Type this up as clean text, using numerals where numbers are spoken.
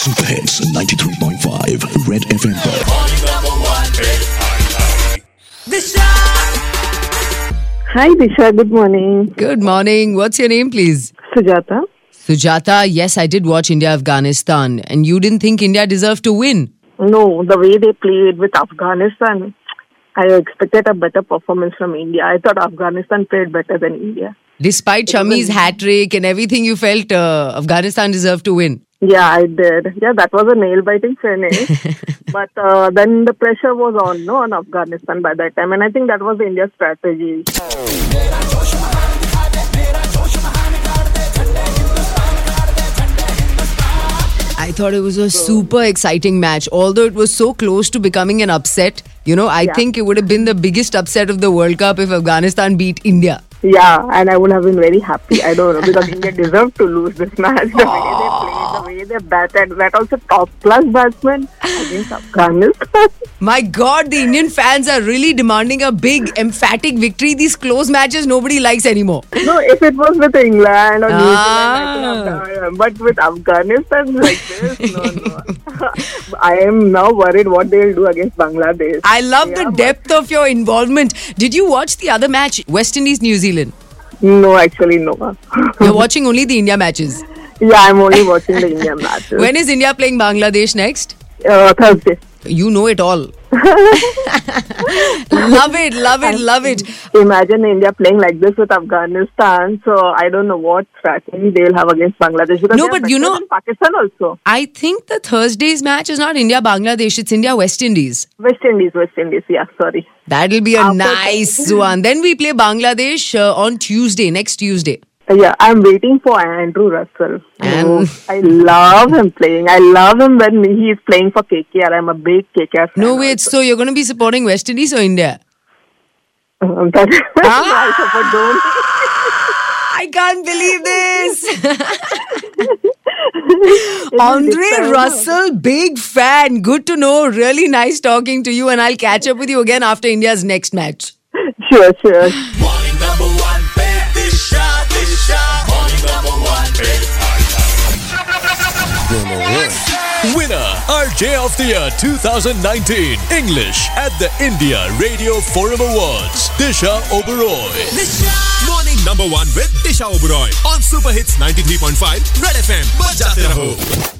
Super hits 93.5 red FM पर। Hi Disha, good morning. Good morning. What's your name, please? Sujata. Sujata, yes, I did watch India-Afghanistan. And you didn't think India deserved to win? No, the way they played with Afghanistan, I expected a better performance from India. I thought Afghanistan played better than India. Despite Shami's hat-trick and everything, you felt Afghanistan deserved to win? Yeah, I did. Yeah, that was a nail-biting finish. But then the pressure was on Afghanistan by that time. And I think that was India's strategy. I thought it was a super exciting match. Although it was so close to becoming an upset, I think it would have been the biggest upset of the World Cup if Afghanistan beat India. Yeah, and I would have been very happy. I don't know, because India deserved to lose this match. The way they played, the way they batted, that also top-class batsman against Afghanistan. My God, the Indian fans are really demanding a big, emphatic victory. These close matches nobody likes anymore. No, if it was with England or New Zealand, but with Afghanistan like this, no. I am now worried what they will do against Bangladesh. I love the depth of your involvement. Did you watch the other match, West Indies, New Zealand? No, actually no. You're watching only the India matches? Yeah, I'm only watching the India matches. When is India playing Bangladesh next? Thursday. You know it all. Love it. Imagine India playing like this with Afghanistan. So I don't know what strategy they'll have against Bangladesh. No, but Pakistan also. I think the Thursday's match is not India-Bangladesh. It's India-West Indies. West Indies. Yeah, sorry. That'll be a nice one. Then we play Bangladesh on Tuesday, next Tuesday. Yeah, I'm waiting for Andrew Russell. I love him playing. I love him when he is playing for KKR. I'm a big KKR fan. No, wait, so you're going to be supporting West Indies or India? I support Dhoni. I can't believe this. Andre Russell, big fan. Good to know. Really nice talking to you, and I'll catch up with you again after India's next match. Sure. Morning number one, Disha. Morning number one, Winner, RJ of the Year 2019, English at the India Radio Forum Awards, Disha Oberoi. Morning number one with Disha Oberoi on Super Hits 93.5 Red FM. Bajate raho.